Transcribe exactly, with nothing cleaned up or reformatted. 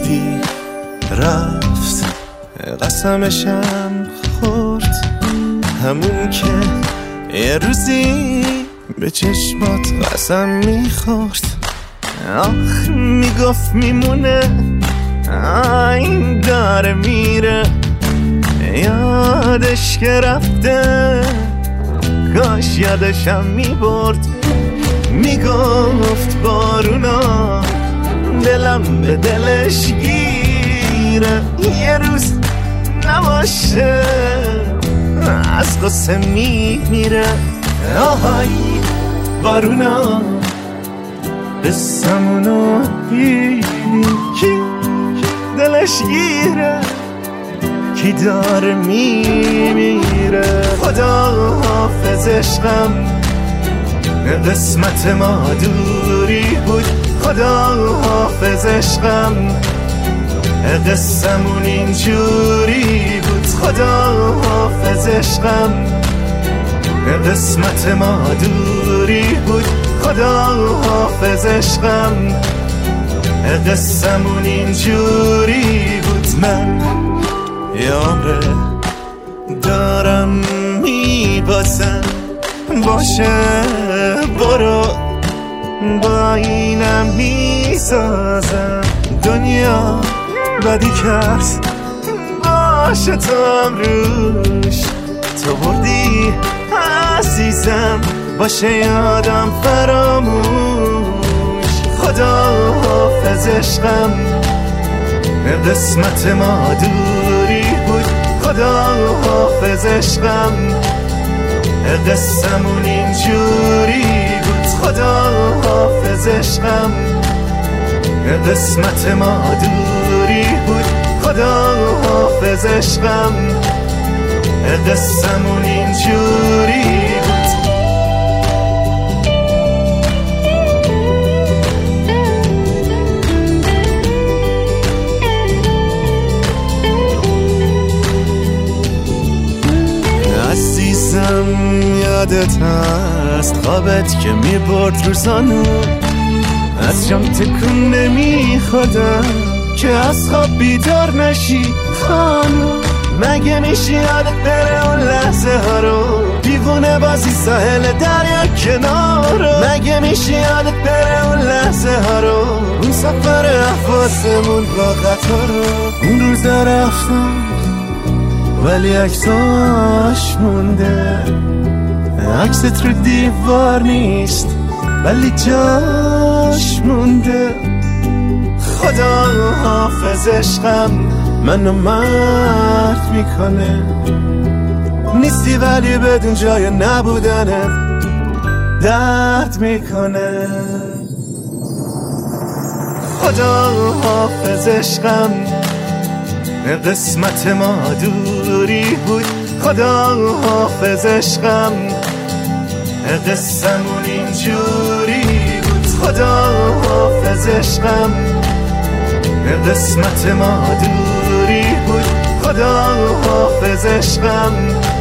رفتی رفت، قسمشم خورد، همون که یه روزی به چشمات قسم میخورد. آخ میگفت میمونه، این داره میره، یادش که رفته، کاش یادشم میبرد. میگفت بارونا دلم به دلش گیره، یه روز نباشه از قصه میمیره. آهای بارونا قصمونو دیدی، کی دلش گیره، کی داره میمیره. خدا حافظ عشقم، قسمت ما دوری بود. خدا حافظ عشقم، قصمون اینجوری بود. خدا حافظ عشقم، قسمت ما دوری بود. خدا حافظ عشقم، قصمون اینجوری بود. من یه عمره دارم میبازم، باشه برو با اینم میسازم. دنیا بدی کرد باشه تو هم روش، تو بردی عزیزم، باشه یادم فراموش. خدا حافظ عشقم، قسمت ما دوری بود. خدا حافظ عشقم، قصمون اینجوری بود. خدا حافظ عشقم، قسمت ما دوری بود. خدا حافظ عشقم، قصمون اینجوری بود. عزیزم یادت هست خوابت که میبرد روزانو، از جام تکون نمیخوادم که از خواب بیدار نشی خانو. مگه میشه یادت بره اون لحظه ها رو، دیوونه بازی ساحل دریا کنارو. مگه میشه یادت بره اون لحظه ها رو، اون سفر احواسمون با قطارو. اون روزا رفتم ولی عکساش مونده، عکست رو دیوار نیست ولی جاش مونده. خدا حافظ عشقم، منو مرد میکنه، نیستی ولی بدون جای نبودنت درد میکنه. خدا حافظ عشقم، قسمت ما دوری بود. خدا حافظ عشقم، قصمون اینجوری بود. خدا حافظ عشقم، قسمت ما دوری بود. خدا حافظ عشقم،